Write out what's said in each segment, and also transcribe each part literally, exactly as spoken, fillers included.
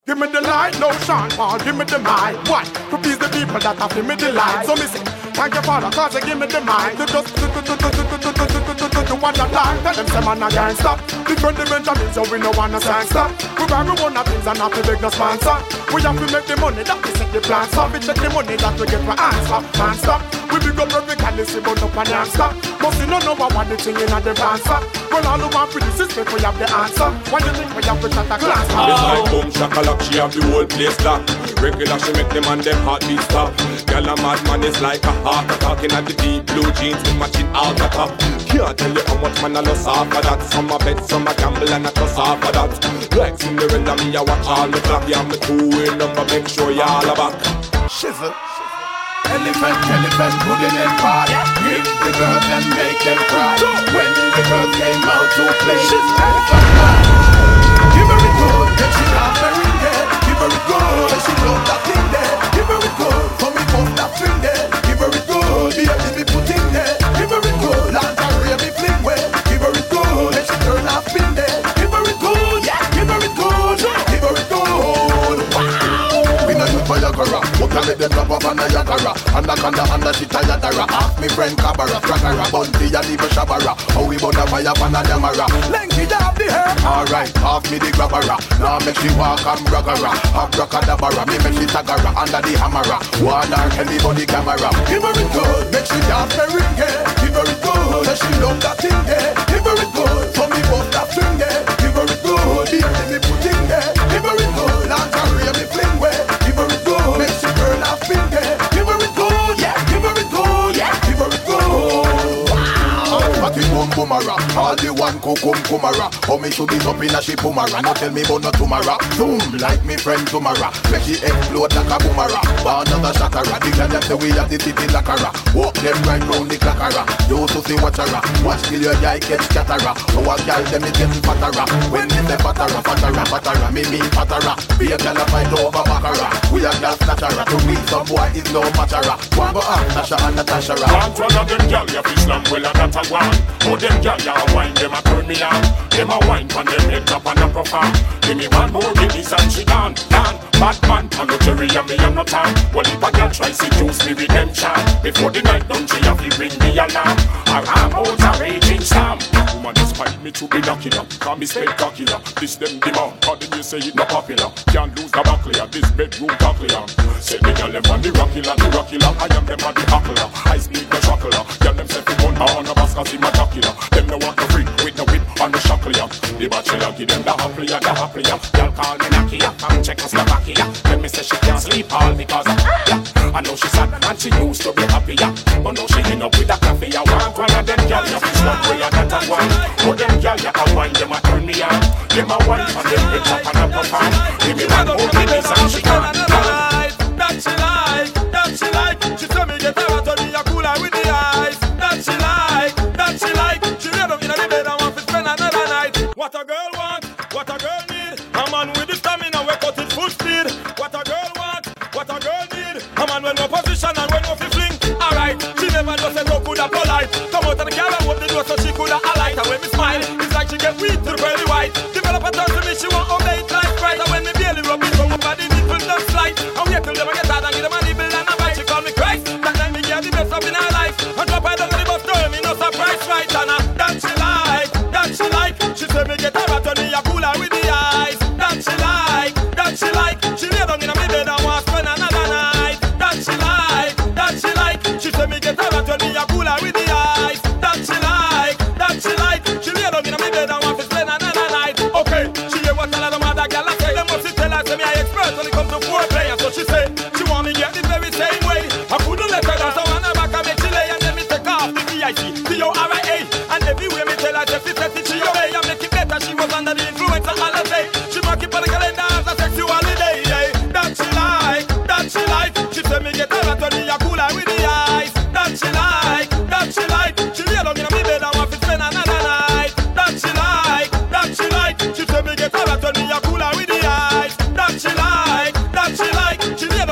Give me the light, no Sean Paul, give me the mic. What? To please the people that have given me the light. So me say, thank you Father, cause you give me the mic. To just to to to to to to to to to to to what I like. Tell them say man I can't stop. Different the Benjamins, so we no wanna stand stop. We buy we one of things and not to beg no sponsor. We have to make the money that we set the plans up. We check the money that we get for hands up, hands up. We big up every calice, but up and hands up. Must you know what the thing in the dance up. Well all who want for the system, we have the answer. What do you think we have to shut a glass? It's like boom shakalaka, she have the whole place locked. Regular she make them and them heartbeat stop. Girl a mad man is like a heart attack. In the deep blue jeans with matching out the top. Can't tell you how much man I lost off of that. Some a bet, some a gamble and I trust off of that. Like Cinderella me I watch all the clock. Yeah, me two-way number, make sure you all are back. Shizzle. Elephant, elephant, put in and part. Give the girls and make them cry. When the girls came out to play, elephant man. Give her it good, then she not very dead. Give her it good, then she love that thing there. Give her it good, for me post that thing there. Give her it good, the baby me put in there. Give her it good, lingerie me fling well. Give her it good, then she turn off in there. Give her it good, yeah. Give her it good, give her it good. Wow. We not do Viagra, but I let them drop off on Niagara. Anaconda under she Tayadara. Ask me friend Cabara, Fragara, Bunty and even Shabara. How we burn a fire pan a Yamara. Lengthy have the hair. Alright, half me the grabbara. Now make she walk and bragara. Abracadabra, me make she tagara under the hammera. One arm Kelly for the camera. Give her it good, make she dance very gay. Give her it good, let she love that thing there. Give her it good, for me both that thing there. Give her it good, the me put in there. Give her it good, lingerie me fling way. Give her it good, make she turn off in there. Give her it good, yeah. Give her it good, yeah. Give her it good. Wow. But it won't boomera. All the one kukum kumara. How me should be up in a she boomera. No tell me about no tomorrow. Zoom like me friend tomorrow. Make she explode like a boomera. But another shakara. The girl them say we have the city lakara. Walk them right round the clackara. You to see watchara. Watch till your guy catch chattera. Our girl them is getting fattera. When they say fattera, fattera, fattera. Me mean fattera. Be a girl a fight over baccara. We a girl snatchera. To me some boy is no matchera. One go up, Nasha and Natasha. One one of them girl you fish them well and that a one. Oh them girl you a wine them a turn me on. Them a wine from them head up and a perform. Give me one more guineas and she gone, gone. Bad man, and no Jerry and me and no time. Well if a girl try seduce me redemption. Before the night done she have to ring the alarm. Her arm out a raging storm. Woman despite me to be lucky now. Call me spectacular. This them demand. Cause them you say it not popular. Can't lose the buckler. This bedroom cockler. Say the girl them on the rockula, the rockula. I am them on the hackler. I speak the chocolate. Girl them say fi one on the bus cause he my jockula. Them no want to freak with the whip on the shackler. The bachelor give them the happier, the happier. Girl call me Nakia. Come check us Slovakia. Tell me say she can't sleep all because yeah. I know she's sad and she used to be happier. But now she end up with a coffee. I want one of them girl you fish one way I got a one. Oh them girl you a wine them a turn me on. Them a wine and them head up and a perform. Give me one more guineas and she gone. That she like, that she like. She tell me get her out of me a cooler with the eyes. That she like, that she like. She lay down in the bed and want to spend another night. What a girl want, what a girl need. A man with the stamina we cut it full speed. What a girl want, what a girl need. A man with no position and with no fling. Alright, she never does say no coulda polite. Come out of the car and open the door so she coulda alight. And when me smile, it's like she get weak to the pearly white. Develop a turn to me, she want obey it like right. And when me barely rub it on my body, it will not slide. And wait till them get tired and give them a nibble and a bite. She call me Christ. That time me get the best up in her life. And drop her down on the bus door, me no surprise right. And uh, that she like, that she like. She say me get her out on me a cooler with the eyes. That she like, that she like. She lay down in a me bed and want to spend another night. That she like, that she like. She say me get her out on me a cooler with the eyes. That she like, that she like. She lay down in a me bed and want to spend another night. Okay, she hear what a lot of mother girl a say. Them must tell her say me a expert when it comes to foreplay. And so she say she want me get the very same way. I couldn't let her down, so on her back I make she lay and then me take off the V I C, T O R I A. And everywhere me tell her just to set it she obey and make it better. She was under the influence of holiday. She mark it on the calendar as a sexy holiday. Yeah. That she like, that she like. She say me get her out on me a cooler with the eyes. That she like, that she like. She lay down in a me bed and want to spend another night. That she like, that she like. She say me get her out on me a cooler with the eyes. That she like, that she like. She lay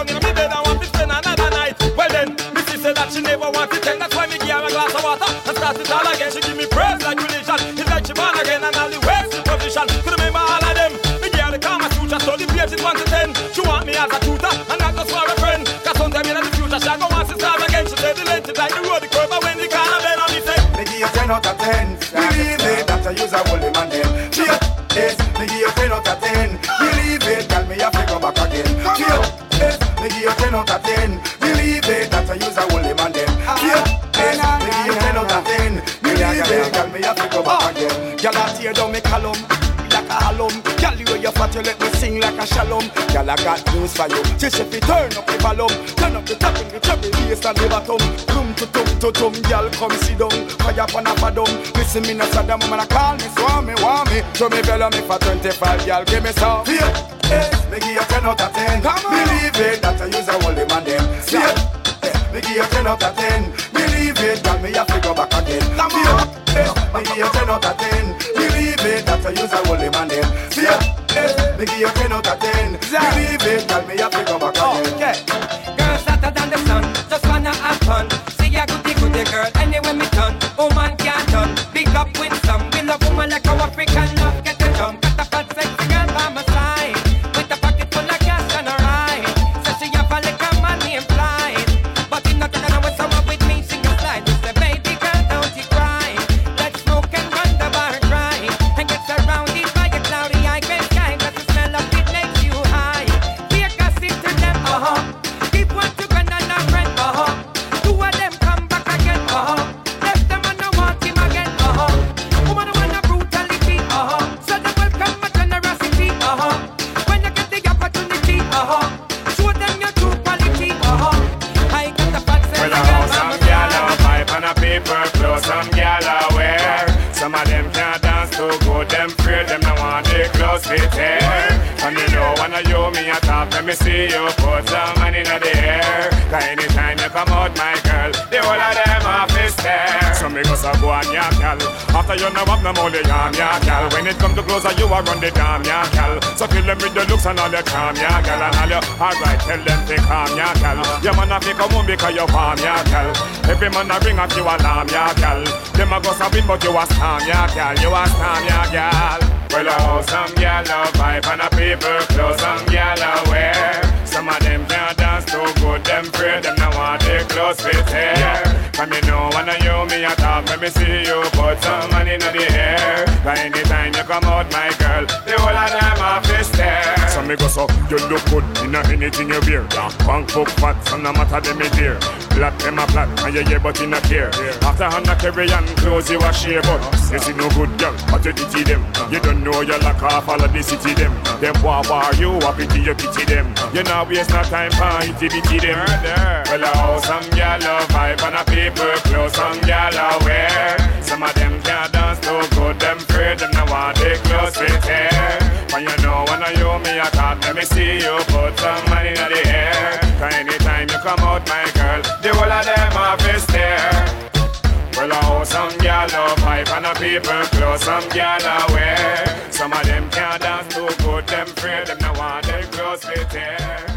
one to ten. She want me as a tutor and not just for a friend. Cause sometime in the future she go want to start again. She said the length is like the road, the curve, but when the car and then on me say me give you ten out of ten. Believe it, that I use a holy man then. Yes, me give you ten out of ten. Believe it, tell me I have to go back again. Yes, me give you ten out of ten. Believe it, that I use a holy man then. Yes, me give you ten out of ten. Believe it, tell me I have to go back again. Girl, I tear down me column like a halum. Girl, you way you fat, you let me sing like a shalom. Girl, I got news for you. Just if you turn up the volume, turn up the top and the treble bass and the bottom. Tum to tum to tum, girl, come sit down. Fire up on a bottom. Listen me, no Saddam, man, I call me, swarm me, want me. Show me belly me for twenty-five, girl, give me some. Yeah, yes, me give you ten out of ten. Believe it, that I use a holy man then. Yeah, me give you ten out of ten. Believe it, girl, me have to go back again. Yeah, me give you ten out of ten. Believe it, that I use a holy man then. Yeah, me give you ten out of ten. Believe it, girl, me have to go back again. Girls hotter than the sun, just wanna have fun. See a goody goody girl, anyway me done. Woman can't done, big up with some. We love woman like our African love, get the jump. Got a fat sexy girl by my side, with a pocket full of cash and a ride. So she have a little money and fly, but in not gonna with someone with me, she can slide. We say baby girl, don't you cry. Let's smoke and run the bar dry, and get surrounded by a cloudy eye sky. Cause the smell of it makes you high. Be a gossip to them, uh-huh. Keep one to gun and a friend, uh-huh. Two of them come back again, uh-huh. Left them and I want him again, uh-huh. Woman wanna brutality, uh-huh. So they welcome my generosity, uh-huh. When you get the opportunity, uh-huh. Show them your true quality, uh-huh. I got the facts and Well, the I girls want some I'm gyal a pipe and a paper clothes, some gyal a wear. Some of them can't dance too good, them afraid them not want their clothes fit here. And you know when you me a top, let me see you put some money in the air. Cause anytime you come out, my girl, the whole of them off is there. So me go so go on ya gal. After you know have no money, yam ya gal. When it come to closer, you a run the damn ya gal. So kill them with the looks and all the charm ya gal. And all you alright, tell them to calm ya gal. Your man a fi come home because you warm ya gal. Every man a ring up you alarm ya gal. Them a go so win but you a storm ya gal. You a storm ya gal. Well, I hope some gal a vibe and a paper clothes, some gal a wear. Some of them can't dance too good, them afraid them not want their clothes fit here. Come you know when I you me a talk, let me see you put some money in the air. Cause anytime you come out, my girl, the whole of them off is there. So me go so, you look good in anything you wear. Punk book fat, so no matter them me dear. Black them a black, and you hear but you not care. After Hannah carry and clothes you a share, but you see no good girl, but you pity them. You don't know you lock off all of the city them. Them war war you, a pity you pity them. You know waste no time for itty bitty them. Well, I hope some gyal a vibe and a paper clothes, some gyal a wear. Some of them can't dance too good, them afraid them not want their clothes fit here. When you know when I you me a talk, let me see you put some money in the air. Cause anytime you come out, my girl, the whole of them off is there. Well, I hope some gyal a pipe and a paper clothes, some gyal a wear. Some of them can't dance too good, them afraid them not want their clothes fit here.